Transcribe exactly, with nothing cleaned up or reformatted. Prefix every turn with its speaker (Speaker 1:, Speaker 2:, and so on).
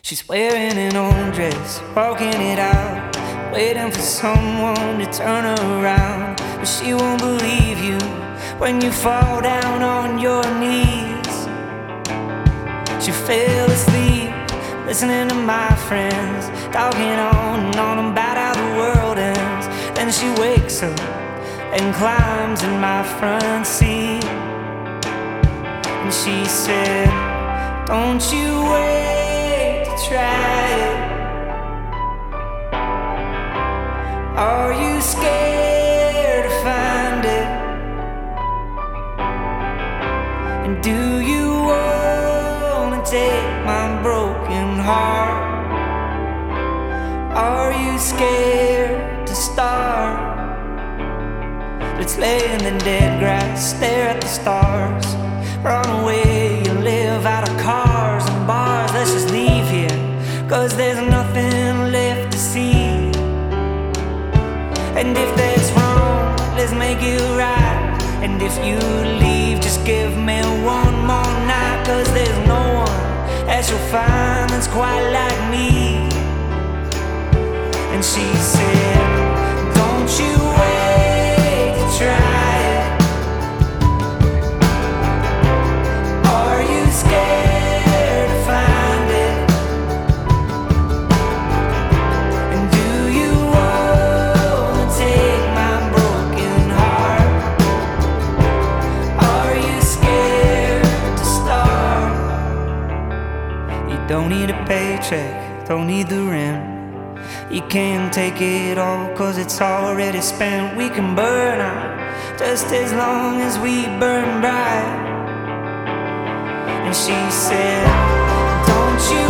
Speaker 1: She's wearing an old dress, walking it out, waiting for someone to turn her around. But she won't believe you when you fall down on your knees. She fell asleep, listening to my friends talking on and on about how the world ends. Then she wakes up and climbs in my front seat, and she said, "Don't you wait to try it. Are you scared to find it? And do you wanna take my broken heart? Are you scared to start? Let's lay in the dead grass, stare at the stars, run away, you live out of cars and bars. Let's just leave here, cause there's nothing left to see. And if that's wrong, let's make it right. And if you leave, just give me one more night, cause there's no one that you'll find that's quite like me." And she said, "Don't you wait to try it. Are you scared to find it? And do you wanna take my broken heart? Are you scared to start?" You don't need a paycheck, don't need the rent. You can't take it all, cause it's already spent. We can burn out just as long as we burn bright. And she said, "Don't you